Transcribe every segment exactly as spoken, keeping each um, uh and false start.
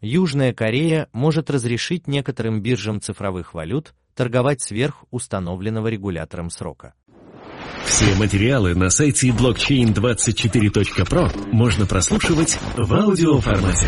Южная Корея может разрешить некоторым биржам цифровых валют торговать сверх установленного регулятором срока. Все материалы на сайте блокчейн двадцать четыре точка про можно прослушивать в аудиоформате.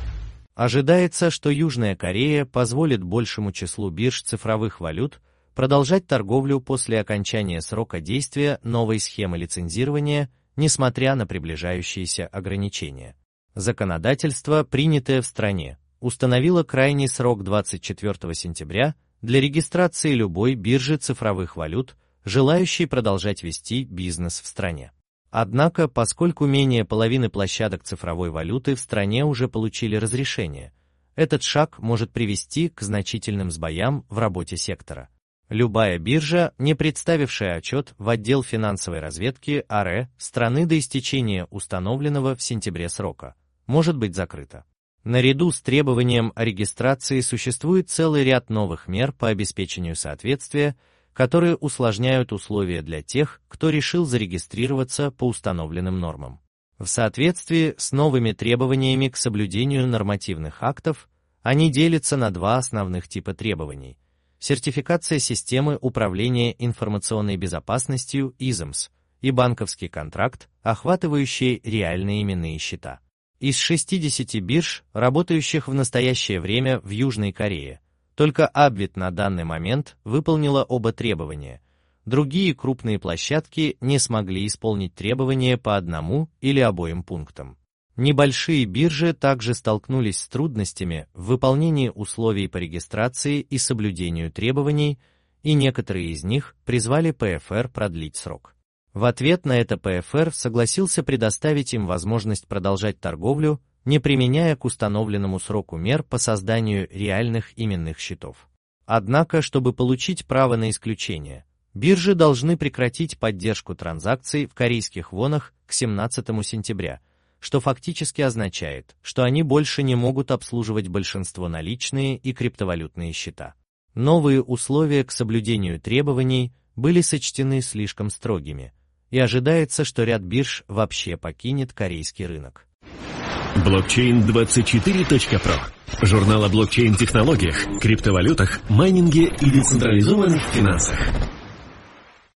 Ожидается, что Южная Корея позволит большему числу бирж цифровых валют продолжать торговлю после окончания срока действия новой схемы лицензирования, несмотря на приближающиеся ограничения. Законодательство, принятое в стране, установило крайний срок двадцать четвёртого сентября для регистрации любой биржи цифровых валют, желающей продолжать вести бизнес в стране. Однако, поскольку менее половины площадок цифровой валюты в стране уже получили разрешение, этот шаг может привести к значительным сбоям в работе сектора. Любая биржа, не представившая отчет в отдел финансовой разведки ар э страны до истечения установленного в сентябре срока, может быть закрыта. Наряду с требованием о регистрации существует целый ряд новых мер по обеспечению соответствия, которые усложняют условия для тех, кто решил зарегистрироваться по установленным нормам. В соответствии с новыми требованиями к соблюдению нормативных актов, они делятся на два основных типа требований: сертификация системы управления информационной безопасностью ай эс эм эс и банковский контракт, охватывающий реальные именные счета. Из шестидесяти бирж, работающих в настоящее время в Южной Корее, только Абвит на данный момент выполнила оба требования. Другие крупные площадки не смогли исполнить требования по одному или обоим пунктам. Небольшие биржи также столкнулись с трудностями в выполнении условий по регистрации и соблюдению требований, и некоторые из них призвали пэ эф эр продлить срок. В ответ на это пэ эф эр согласился предоставить им возможность продолжать торговлю, не применяя к установленному сроку мер по созданию реальных именных счетов. Однако, чтобы получить право на исключение, биржи должны прекратить поддержку транзакций в корейских вонах к семнадцатому сентября, что фактически означает, что они больше не могут обслуживать большинство наличные и криптовалютные счета. Новые условия к соблюдению требований были сочтены слишком строгими, и ожидается, что ряд бирж вообще покинет корейский рынок. блокчейн двадцать четыре точка про. Журнал о блокчейн-технологиях, криптовалютах, майнинге и децентрализованных финансах.